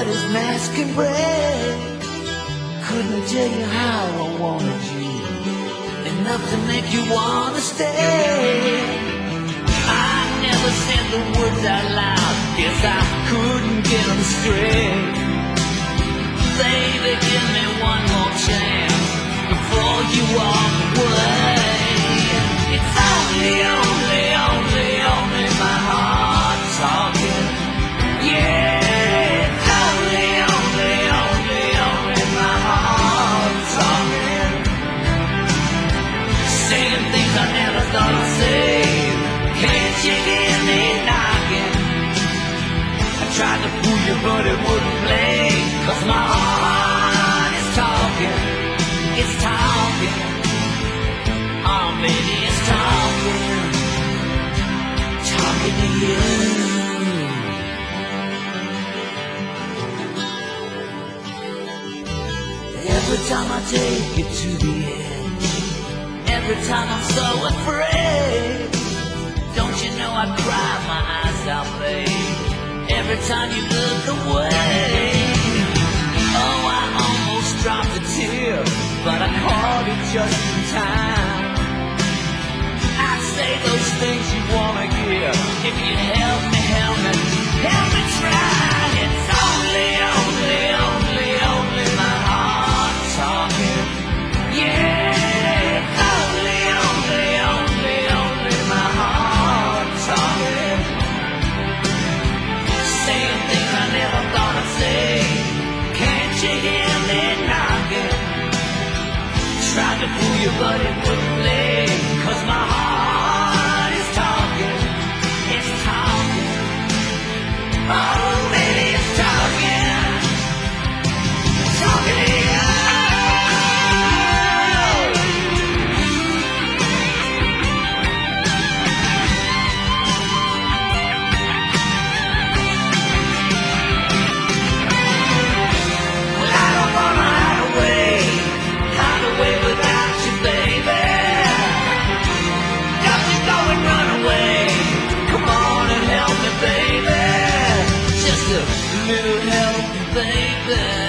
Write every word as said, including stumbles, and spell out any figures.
his mask can break. Couldn't tell you how I wanted you, enough to make you wanna stay. I never said the words out loud, guess I couldn't get them straight. Baby, give me one more chance before you walk away. It's only, only, only, only my heart talking. Yeah, it's only, only, only, only my heart talking. Saying things I never thought I'd say. Can't you hear me knocking? I tried to pull you but it wouldn't play. 'Cause my heart is talking. It's talking. Oh baby, it's talking. Talking to you. Every time I take it to the edge, every time I'm so afraid, don't you know I cry my eyes out, babe, every time you look away. Oh, I almost dropped a tear, but I caught it just in time. I'd say those things you wanna hear if you'd help me, help me, help me try. It's only, only, only, only my heart talking. Yeah, it's only, only, only, only my heart talking. Saying things I never thought I'd say. Can't you hear me knocking? Tried to fool you but it wouldn't play. 'Cause my heart is talking. It's talking. Oh baby, it's talking. Talking to you. Well, I don't wanna hide away, hide away without you, baby. Got to go and run away. Come on and help me, baby. Just a little help, baby.